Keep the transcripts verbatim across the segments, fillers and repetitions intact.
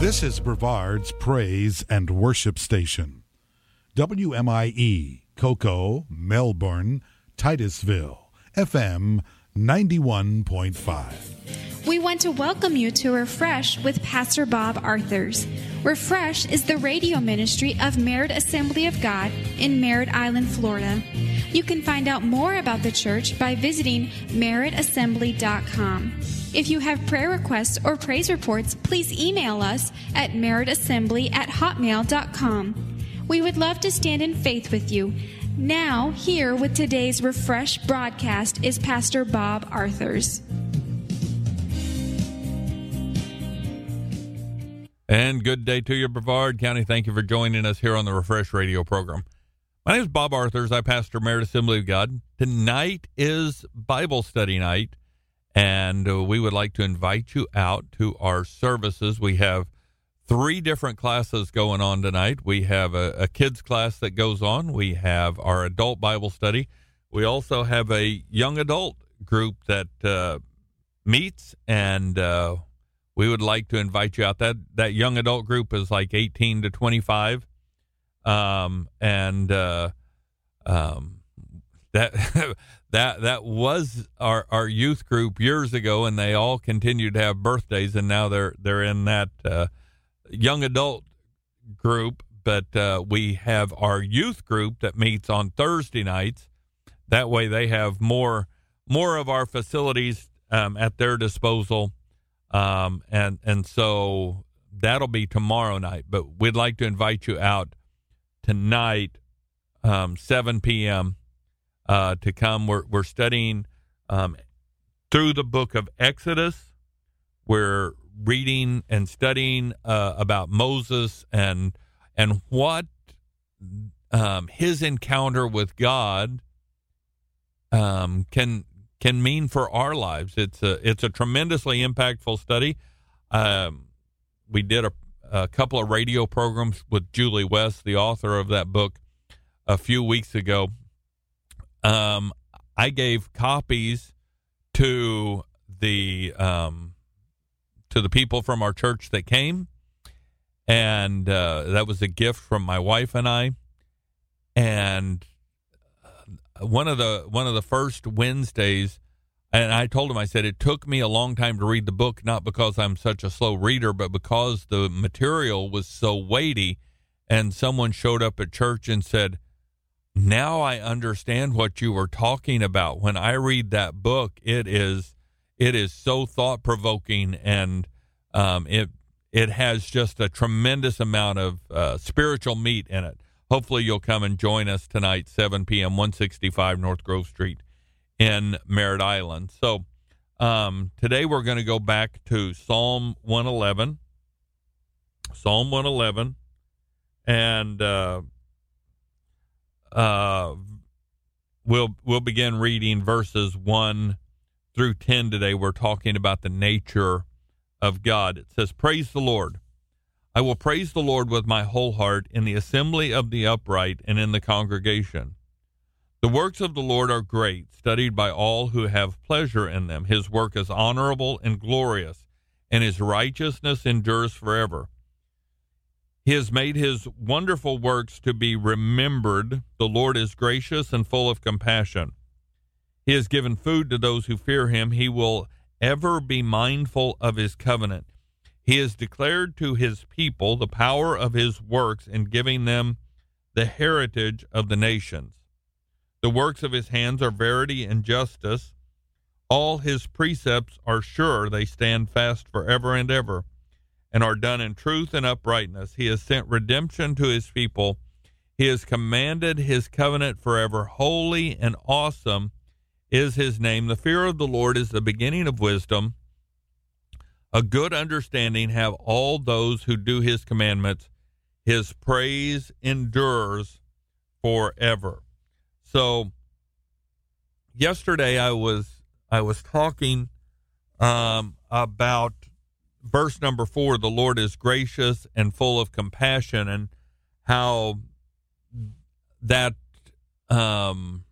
This is Brevard's Praise and Worship Station. W M I E, Cocoa, Melbourne, Titusville, F M ninety-one point five. We want to welcome you to Refresh with Pastor Bob Arthurs. Refresh is the radio ministry of Merritt Assembly of God in Merritt Island, Florida. You can find out more about the church by visiting merritt assembly dot com. If you have prayer requests or praise reports, please email us at merrittassembly at hotmail dot com. We would love to stand in faith with you. Now, here with today's Refresh broadcast is Pastor Bob Arthurs. And good day to you, Brevard County. Thank you for joining us here on the Refresh Radio program. My name is Bob Arthurs. I pastor Merritt Assembly of God. Tonight is Bible study night, and uh, we would like to invite you out to our services. We have three different classes going on tonight. We have a, a kids class that goes on. We have our adult Bible study. We also have a young adult group that uh, meets, and uh, we would like to invite you out. That that young adult group is like eighteen to twenty-five, um, and uh, um, that that that was our, our youth group years ago, and they all continue to have birthdays, and now they're they're in that uh, young adult group. But uh, we have our youth group that meets on Thursday nights. That way, they have more more of our facilities um, at their disposal. Um, and, and so that'll be tomorrow night, but we'd like to invite you out tonight, um, seven p.m., uh, to come. We're, we're studying, um, through the book of Exodus. We're reading and studying, uh, about Moses and, and what, um, his encounter with God, um, can, can mean for our lives. It's a it's a tremendously impactful study. Um, we did a, a couple of radio programs with Julie West, the author of that book, a few weeks ago. Um, I gave copies to the um, to the people from our church that came, and uh, that was a gift from my wife and I. And One of the one of the first Wednesdays, and I told him, I said, it took me a long time to read the book, not because I'm such a slow reader, but because the material was so weighty. And someone showed up at church and said, now I understand what you were talking about. When I read that book, it is it is so thought-provoking, and um, it it has just a tremendous amount of uh, spiritual meat in it. Hopefully you'll come and join us tonight, seven p.m., one sixty-five North Grove Street in Merritt Island. So um, today we're going to go back to Psalm one eleven. Psalm one eleven. And uh, uh, we'll, we'll begin reading verses one through ten today. We're talking about the nature of God. It says, "Praise the Lord. I will praise the Lord with my whole heart in the assembly of the upright and in the congregation. The works of the Lord are great, studied by all who have pleasure in them. His work is honorable and glorious, and his righteousness endures forever. He has made his wonderful works to be remembered. The Lord is gracious and full of compassion. He has given food to those who fear him. He will ever be mindful of his covenant. He has declared to his people the power of his works in giving them the heritage of the nations. The works of his hands are verity and justice. All his precepts are sure. They stand fast forever and ever, and are done in truth and uprightness. He has sent redemption to his people. He has commanded his covenant forever. Holy and awesome is his name. The fear of the Lord is the beginning of wisdom. A good understanding have all those who do his commandments. His praise endures forever." So yesterday I was I was talking um, about verse number four, "The Lord is gracious and full of compassion," and how that um,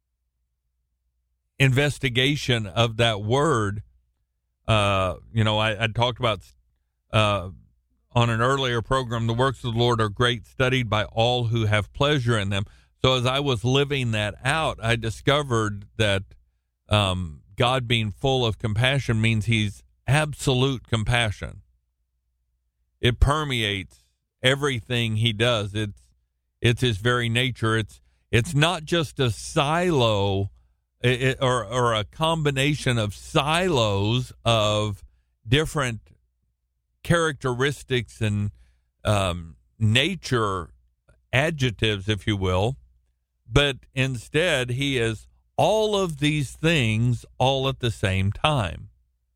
investigation of that word, uh, you know, I, I talked about uh, on an earlier program, the works of the Lord are great, studied by all who have pleasure in them. So as I was living that out, I discovered that um, God being full of compassion means he's absolute compassion. It permeates everything he does. It's it's his very nature. It's it's not just a silo it, or or a combination of silos of different characteristics and um, nature adjectives, if you will, but instead he is all of these things all at the same time.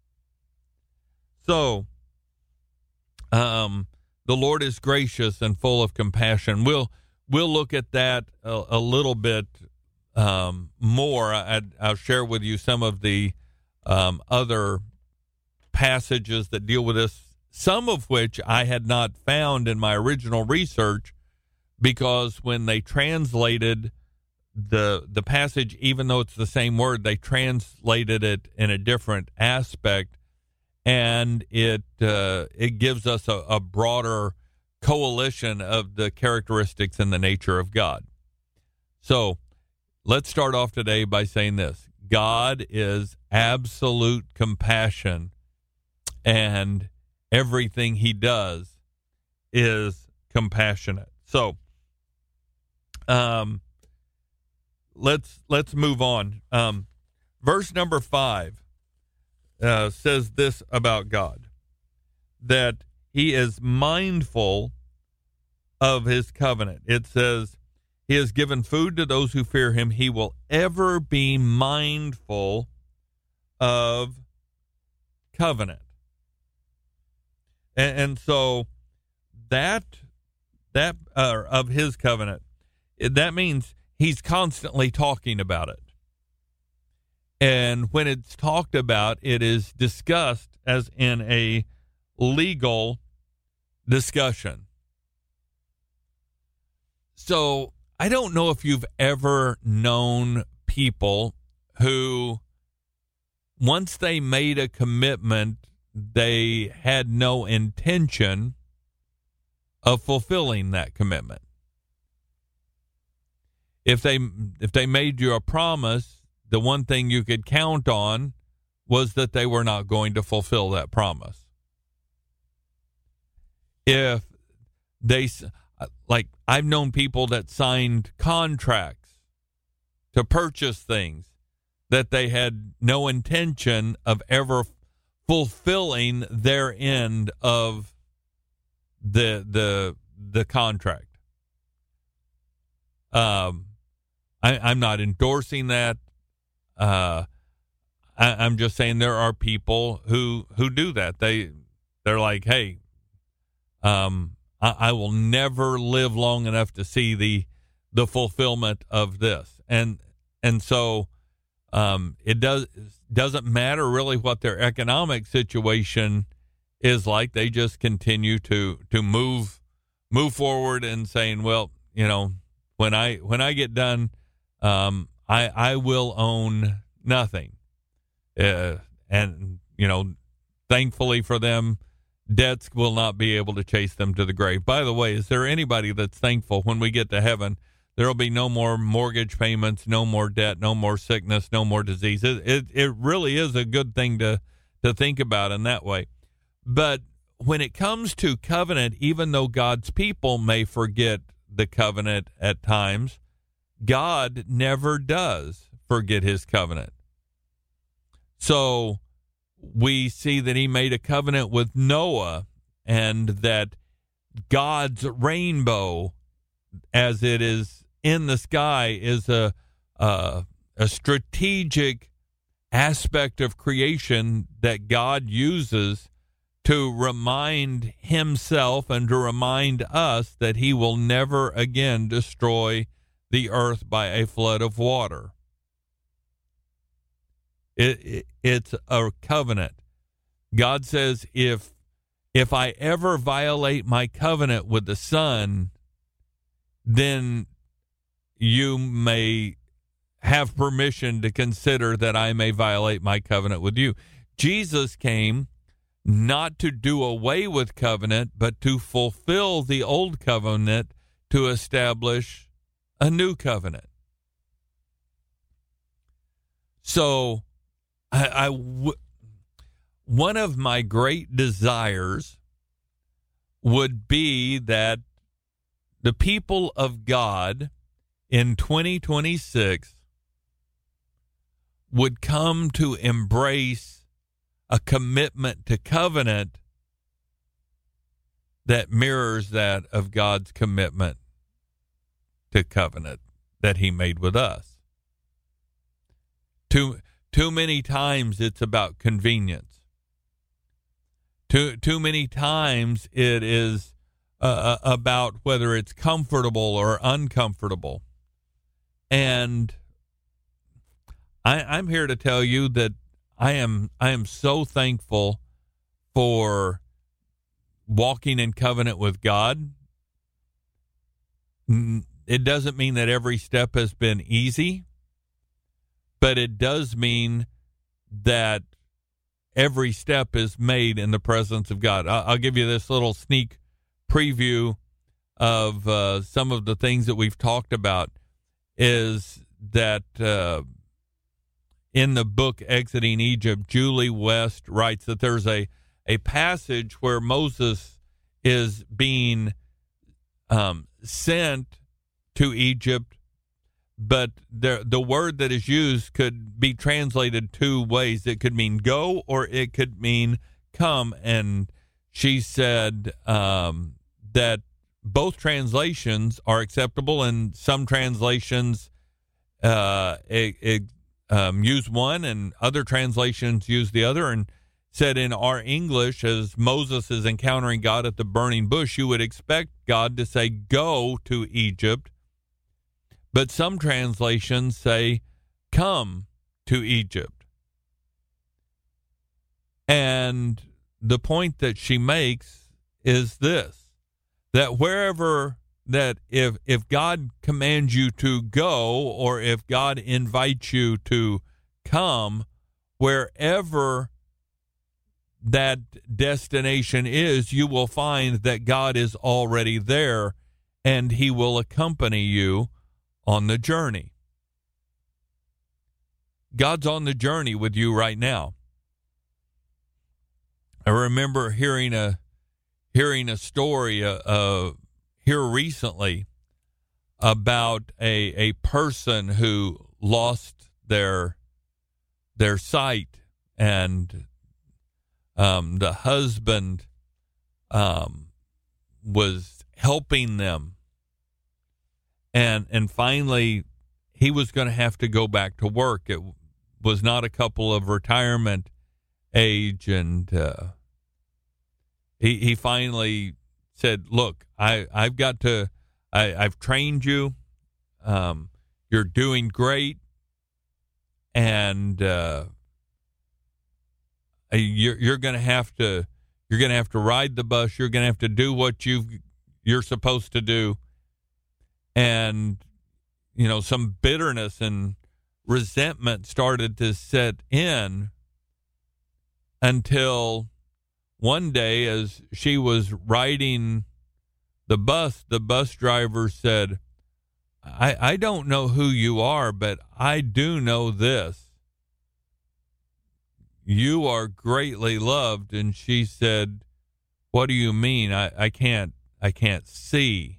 So, um, the Lord is gracious and full of compassion. We'll we'll look at that a, a little bit um, more. I, I'll share with you some of the um, other passages that deal with this, some of which I had not found in my original research, because when they translated the the passage, even though it's the same word, they translated it in a different aspect, and it uh, it gives us a, a broader coalition of the characteristics and the nature of God. So let's start off today by saying this: God is absolute compassion, and everything he does is compassionate. So um let's let's move on. Um verse number five uh says this about God, that he is mindful of his covenant. It says he has given food to those who fear him. He will ever be mindful of covenant. And, and so that that uh, of his covenant, that means he's constantly talking about it. And when it's talked about, it is discussed as in a legal discussion. So I don't know if you've ever known people who, once they made a commitment, they had no intention of fulfilling that commitment. If they if they made you a promise, the one thing you could count on was that they were not going to fulfill that promise. If they, like, I've known people that signed contracts to purchase things that they had no intention of ever fulfilling their end of the the the contract. Um, I, I'm not endorsing that. Uh, I, I'm just saying there are people who who do that. They they're like, hey, um, I, I will never live long enough to see the the fulfillment of this, and and so um, it does doesn't matter really what their economic situation is like. They just continue to to move move forward and saying, well, you know, when I when I get done, um, I I will own nothing, uh, and you know, thankfully for them, debts will not be able to chase them to the grave. By the way, is there anybody that's thankful when we get to heaven? There will be no more mortgage payments, no more debt, no more sickness, no more disease. It it, it really is a good thing to to think about in that way. But when it comes to covenant, even though God's people may forget the covenant at times, God never does forget his covenant. So we see that he made a covenant with Noah, and that God's rainbow, as it is in the sky, is a a, a strategic aspect of creation that God uses to remind himself and to remind us that he will never again destroy the earth by a flood of water. It, it, it's a covenant. God says, if if I ever violate my covenant with the Son, then you may have permission to consider that I may violate my covenant with you. Jesus came not to do away with covenant, but to fulfill the old covenant to establish a new covenant. So, I, I w- one of my great desires would be that the people of God in twenty twenty-six would come to embrace a commitment to covenant that mirrors that of God's commitment to covenant that he made with us. Too, too many times it's about convenience. Too, too many times it is uh, about whether it's comfortable or uncomfortable. And I, I'm here to tell you that I am I am so thankful for walking in covenant with God. It doesn't mean that every step has been easy, but it does mean that every step is made in the presence of God. I'll give you this little sneak preview of uh, some of the things that we've talked about, is that uh, in the book Exiting Egypt, Julie West writes that there's a, a passage where Moses is being um, sent to Egypt, but the the word that is used could be translated two ways. It could mean go, or it could mean come. And she said um, that both translations are acceptable, and some translations uh, it, it, um, use one, and other translations use the other. And said in our English, as Moses is encountering God at the burning bush, you would expect God to say, go to Egypt. But some translations say, come to Egypt. And the point that she makes is this, that wherever, that if, if God commands you to go, or if God invites you to come, wherever that destination is, you will find that God is already there, and he will accompany you on the journey. God's on the journey with you right now. I remember hearing a hearing a story uh, uh, here recently about a a person who lost their their sight, and um, the husband um, was helping them. And and finally, he was going to have to go back to work. It was not a couple of retirement age, and uh, he he finally said, "Look, I I've got to. I I've trained you. Um, you're doing great, and uh, you're you're going to have to you're going to have to ride the bus. You're going to have to do what you you're supposed to do." And, you know, some bitterness and resentment started to set in, until one day, as she was riding the bus, the bus driver said, I, I don't know who you are, but I do know this. You are greatly loved. And she said, what do you mean? I, I can't, I can't see.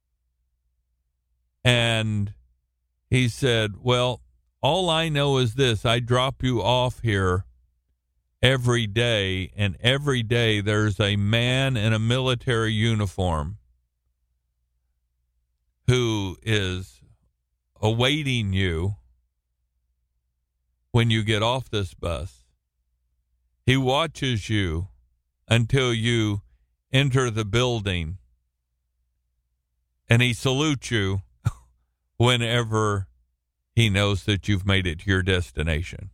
And he said, well, all I know is this. I drop you off here every day, and every day there's a man in a military uniform who is awaiting you when you get off this bus. He watches you until you enter the building, and he salutes you whenever he knows that you've made it to your destination.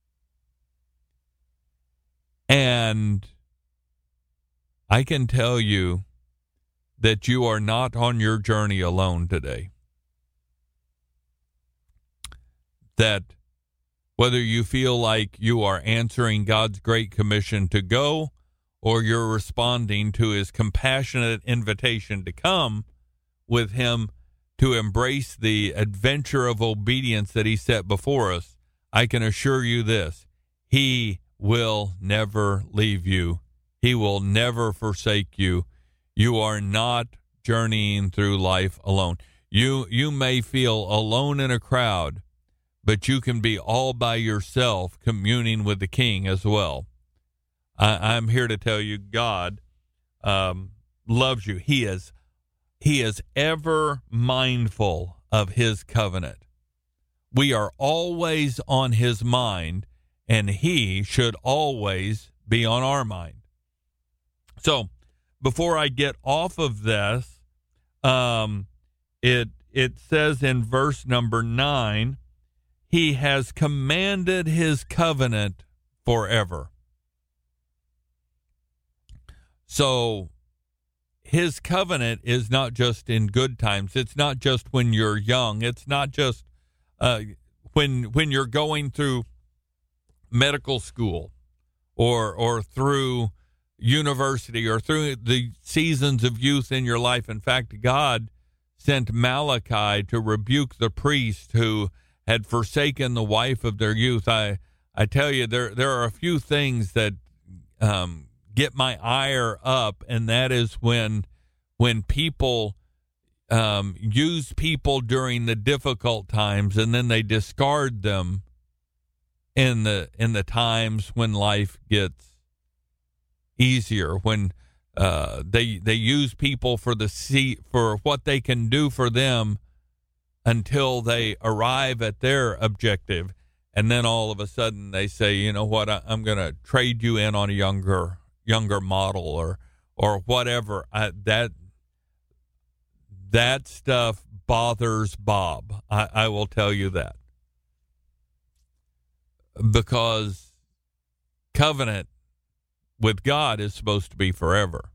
And I can tell you that you are not on your journey alone today. That whether you feel like you are answering God's great commission to go, or you're responding to his compassionate invitation to come with him to embrace the adventure of obedience that he set before us, I can assure you this: he will never leave you. He will never forsake you. You are not journeying through life alone. You you may feel alone in a crowd, but you can be all by yourself communing with the King as well. I, I'm here to tell you, God um, loves you. He is He is ever mindful of his covenant. We are always on his mind, and he should always be on our mind. So, before I get off of this, um, it it says in verse number nine, he has commanded his covenant forever. So, his covenant is not just in good times. It's not just when you're young. It's not just uh, when when you're going through medical school or or through university or through the seasons of youth in your life. In fact, God sent Malachi to rebuke the priest who had forsaken the wife of their youth. I I tell you, there there are a few things that um, get my ire up, and that is when when people um, use people during the difficult times, and then they discard them in the in the times when life gets easier, when uh, they they use people for the see, for what they can do for them until they arrive at their objective, and then all of a sudden they say, you know what, I, I'm going to trade you in on a younger younger model or or whatever. I, that that stuff bothers Bob. I, I will tell you that, because covenant with God is supposed to be forever.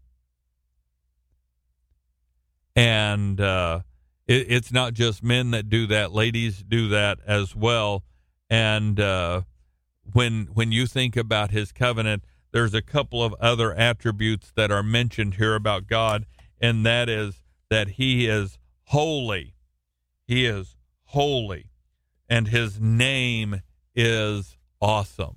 And uh, it, it's not just men that do that. Ladies do that as well. And uh, when when you think about his covenant, there's a couple of other attributes that are mentioned here about God, and that is that he is holy. He is holy, and his name is awesome.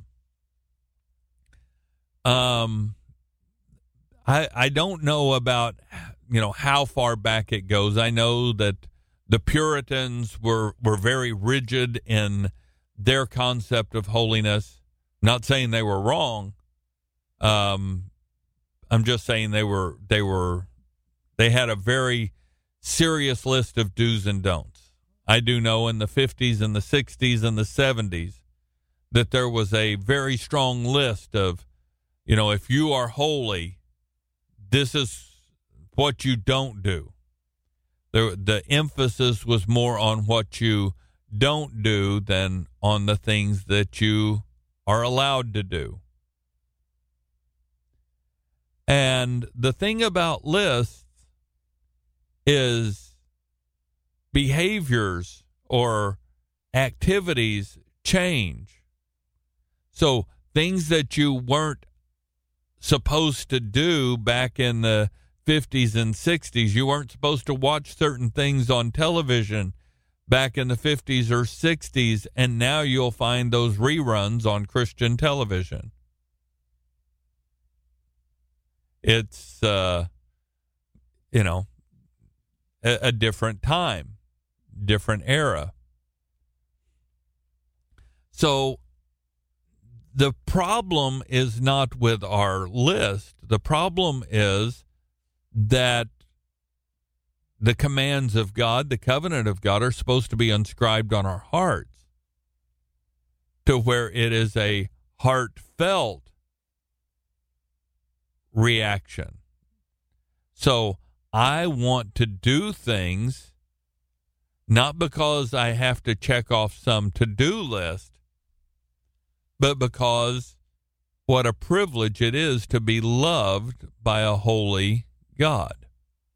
Um, I I don't know about, you know, how far back it goes. I know that the Puritans were, were very rigid in their concept of holiness. Not saying they were wrong. Um, I'm just saying they were they were they had a very serious list of do's and don'ts. I do know in the fifties and the sixties and the seventies that there was a very strong list of, you know, if you are holy, this is what you don't do. The, the emphasis was more on what you don't do than on the things that you are allowed to do. And the thing about lists is behaviors or activities change. So things that you weren't supposed to do back in the fifties and sixties. You weren't supposed to watch certain things on television back in the fifties or sixties, and now you'll find those reruns on Christian television. It's, uh, you know, a, a different time, different era. So the problem is not with our list. The problem is that the commands of God, the covenant of God, are supposed to be inscribed on our hearts to where it is a heartfelt reaction. So I want to do things not because I have to check off some to-do list, but because what a privilege it is to be loved by a holy God.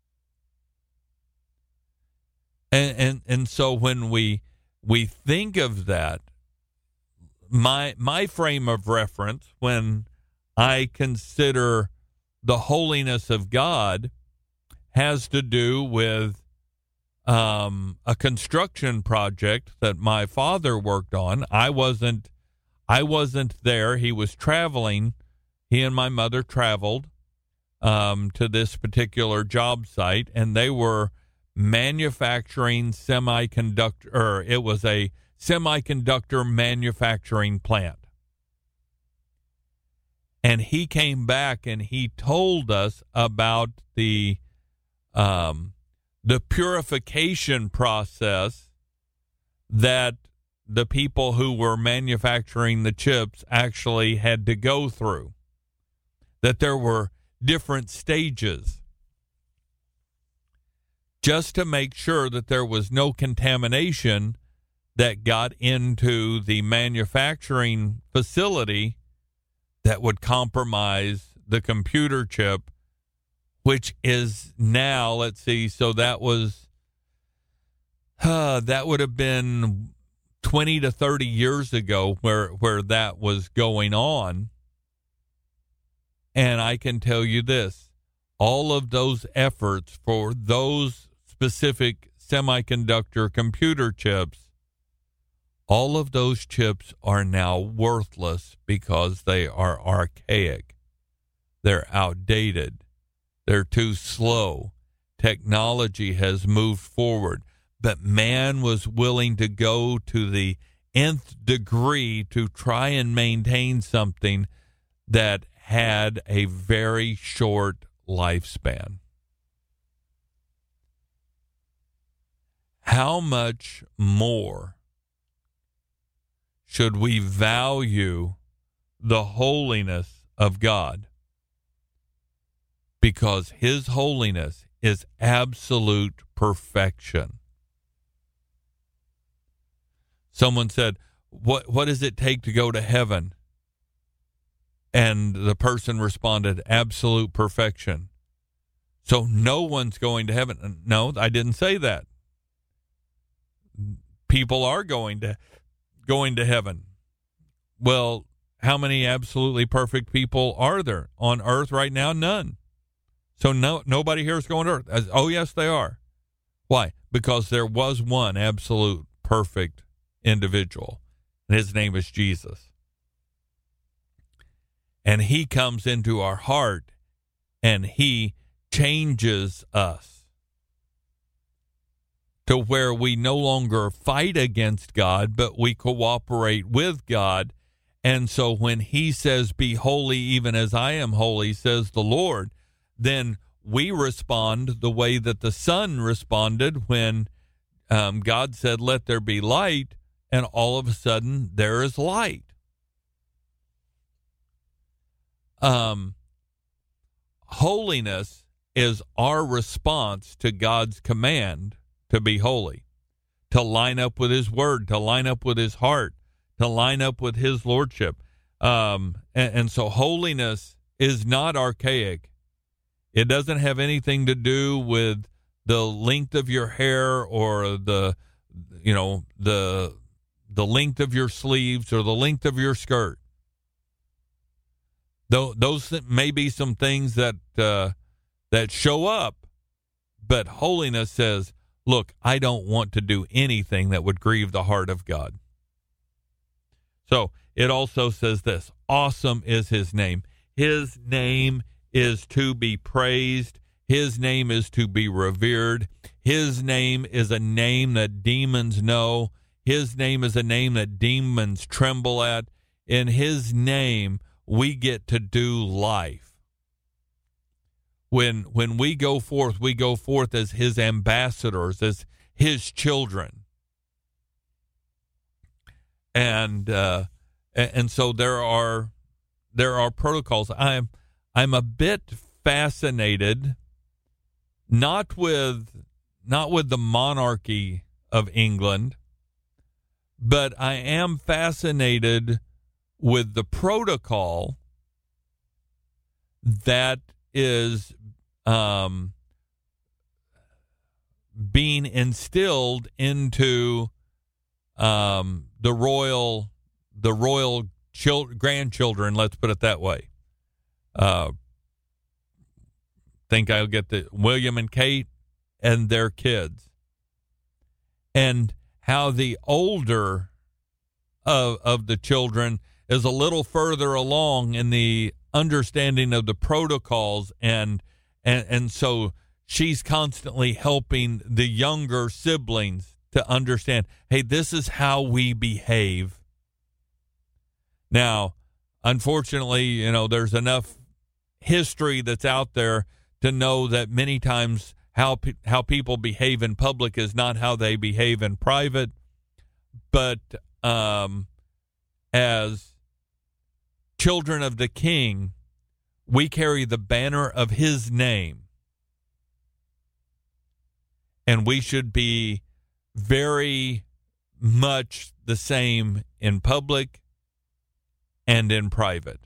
And and, and so when we we think of that, my my frame of reference when I consider the holiness of God has to do with um, a construction project that my father worked on. I wasn't, I wasn't there. He was traveling. He and my mother traveled um, to this particular job site, and they were manufacturing semiconductor, or it was a semiconductor manufacturing plant. And he came back and he told us about the um, the purification process that the people who were manufacturing the chips actually had to go through, that there were different stages just to make sure that there was no contamination that got into the manufacturing facility that would compromise the computer chip, which is now, let's see, so that was, uh, that would have been twenty to thirty years ago where, where that was going on. And I can tell you this, all of those efforts for those specific semiconductor computer chips, all of those chips are now worthless because they are archaic. They're outdated. They're too slow. Technology has moved forward, but man was willing to go to the nth degree to try and maintain something that had a very short lifespan. How much more should we value the holiness of God? Because his holiness is absolute perfection. Someone said, what, what does it take to go to heaven? And the person responded, absolute perfection. So no one's going to heaven. No, I didn't say that. People are going to going to heaven. Well, how many absolutely perfect people are there on earth right now? None. So no, nobody here is going to earth. As, oh, yes, they are. Why? Because there was one absolute perfect individual, and his name is Jesus. And he comes into our heart, and he changes us to where we no longer fight against God, but we cooperate with God. And so when he says, be holy even as I am holy, says the Lord, then we respond the way that the Son responded when um, God said, let there be light, and all of a sudden there is light. Um, holiness is our response to God's command to be holy, to line up with his word, to line up with his heart, to line up with his lordship. Um, and, and so holiness is not archaic. It doesn't have anything to do with the length of your hair or the, you know, the, the length of your sleeves or the length of your skirt. Though those may be some things that, uh, that show up, but holiness says, look, I don't want to do anything that would grieve the heart of God. So it also says this, awesome is his name. His name is to be praised. His name is to be revered. His name is a name that demons know. His name is a name that demons tremble at. In his name, we get to do life. When when we go forth, we go forth as his ambassadors, as his children. And uh, and so there are there are protocols. I'm I'm a bit fascinated, not with not with the monarchy of England, but I am fascinated with the protocol that is um, being instilled into um, the royal the royal chil- grandchildren. Let's put it that way. Uh, think I'll get the William and Kate and their kids. And how the older of, of the children is a little further along in the understanding of the protocols, and and and so she's constantly helping the younger siblings to understand, hey, this is how we behave. Now, unfortunately, you know, there's enough history that's out there to know that many times how pe- how people behave in public is not how they behave in private. But um, as children of the King, we carry the banner of his name. And we should be very much the same in public and in private.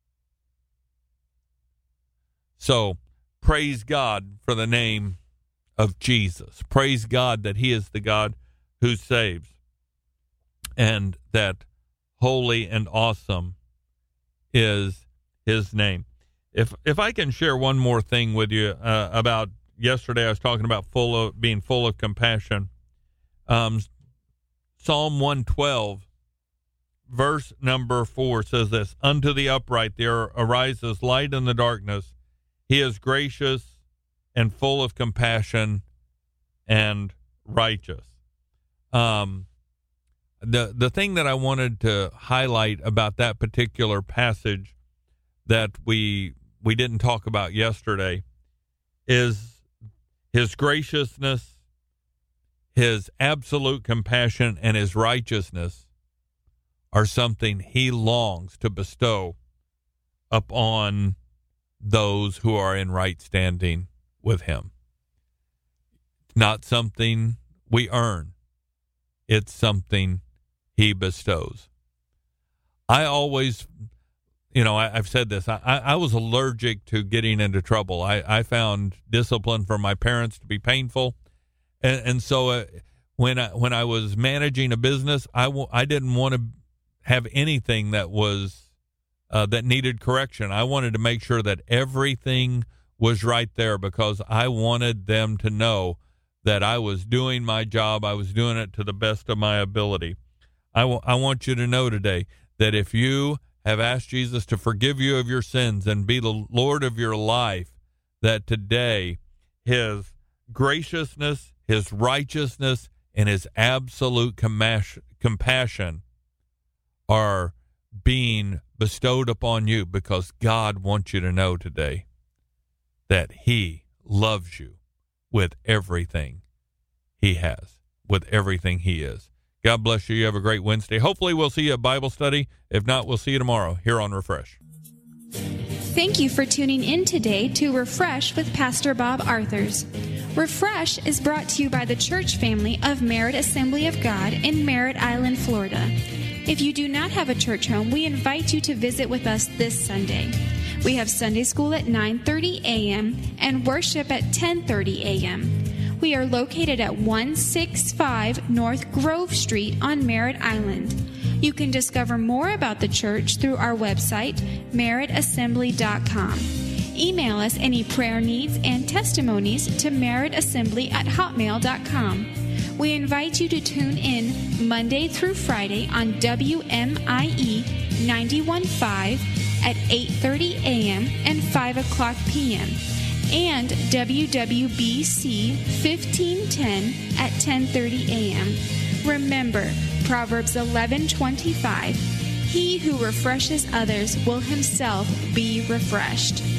So, praise God for the name of Jesus. Praise God that he is the God who saves, and that holy and awesome is his name. If if I can share one more thing with you uh, about yesterday, I was talking about full of being full of compassion. Um, Psalm one twelve, verse number four says this: "Unto the upright there arises light in the darkness. He is gracious and full of compassion and righteous." Um, the the thing that I wanted to highlight about that particular passage that we we didn't talk about yesterday is his graciousness, his absolute compassion, and his righteousness are something he longs to bestow upon those who are in right standing with him. It's not something we earn. It's something he bestows. I always, you know, I, I've said this, I, I was allergic to getting into trouble. I, I found discipline from my parents to be painful. And, and so uh, when, I, when I was managing a business, I, w- I didn't want to have anything that was uh, that needed correction. I wanted to make sure that everything was right there, because I wanted them to know that I was doing my job. I was doing it to the best of my ability. I, w- I want you to know today that if you have asked Jesus to forgive you of your sins and be the Lord of your life, that today his graciousness, his righteousness, and his absolute commas- compassion are being bestowed upon you, because God wants you to know today that he loves you with everything he has, with everything he is. God bless you. You have a great Wednesday. Hopefully we'll see you at Bible study. If not, we'll see you tomorrow here on Refresh. Thank you for tuning in today to Refresh with Pastor Bob Arthurs. Refresh is brought to you by the church family of Merritt Assembly of God in Merritt Island, Florida. If you do not have a church home, we invite you to visit with us this Sunday. We have Sunday school at nine thirty a.m. and worship at ten thirty a.m. We are located at one sixty-five North Grove Street on Merritt Island. You can discover more about the church through our website, merritt assembly dot com. Email us any prayer needs and testimonies to merritt assembly at hotmail dot com. We invite you to tune in Monday through Friday on W M I E ninety-one point five at eight thirty a.m. and five o'clock p.m. and W W B C fifteen ten at ten thirty a.m. Remember, Proverbs eleven twenty-five, he who refreshes others will himself be refreshed.